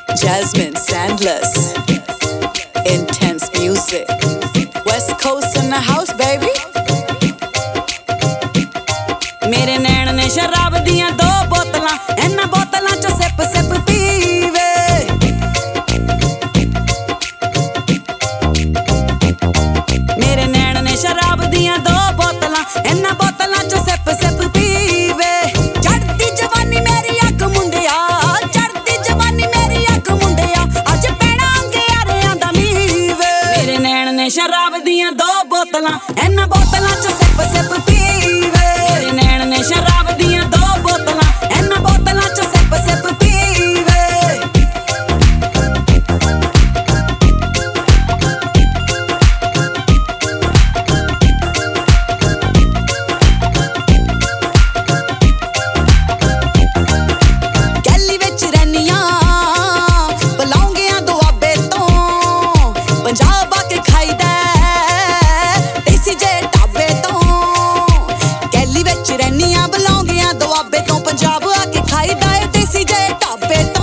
Jasmine Sandless, intense music. West Coast in the house, baby. मेरे नैन ने शराब दियां दो बोतलां, इन्हां बोतलां चो सिप सिप पीवे। मेरे नैन ने शराब दियां दो बोतलां, इन्हां बोतलां चो सिप सिप पीवे। चढ़दी जवानी मेरी अख मुंडिया, चढ़दी जवानी मेरी अख मुंडिया, अज पैणा अंगियारियां दा मीवे। मेरे नैन ने शराब दियां दो बोतलां, इन्हां बोतलां चो सिप सिप पीवे। मेरे नैन ने शराब दियां दो बोतलां, इन्हां बोतलां चो सिप सिप पीवे। गैली विच रैनियां बलौंगियां दुआबे तो, पंजाब आके खाईदा देसी जे ढाबे तो। गैली विच रैनियां बलौंगियां दुआबे तो, पंजाब आके खाईदा देसी जे ढाबे तो।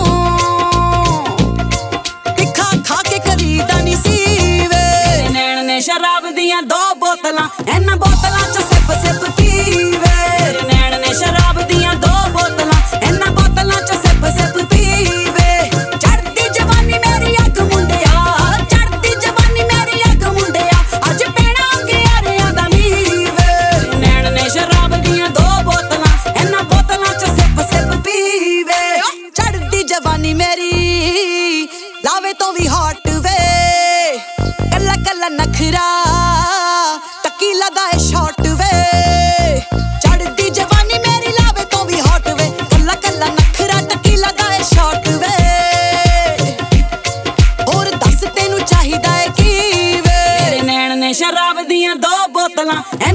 तिखा खा के करीदा नी सीवे। मेरे नैन ने शराब दियां दो बोतलां, इन्हां बोतलां चो सिप सिप पीवे। मेरे नैन ने शराब दियां दो बोतलां, इन्हां बोतलां चो सिप सिप पीवे। चढ़दी जवानी मेरी अख मुंडिया, चढ़दी जवानी मेरी अख मुंडिया, अज पैणा अंगियारियां दा मीवे। मेरे नैन ने शराब दियां दो बोतलां, इन्हां बोतलां चो सिप सिप पीवे। चढ़दी जवानी मेरी लावे तो भी हॉट वे, कल्ला कल्ला नखरा टक्की लगाए शॉट वे। चढ़दी जवानी मेरी लावे तो भी हॉट वे, कल्ला कल्ला नखरा टक्की लगाए शॉट वे। होर दस तेनू चाहिदा है की वे। मेरे नैन ने शराब दियां दो बोतलां,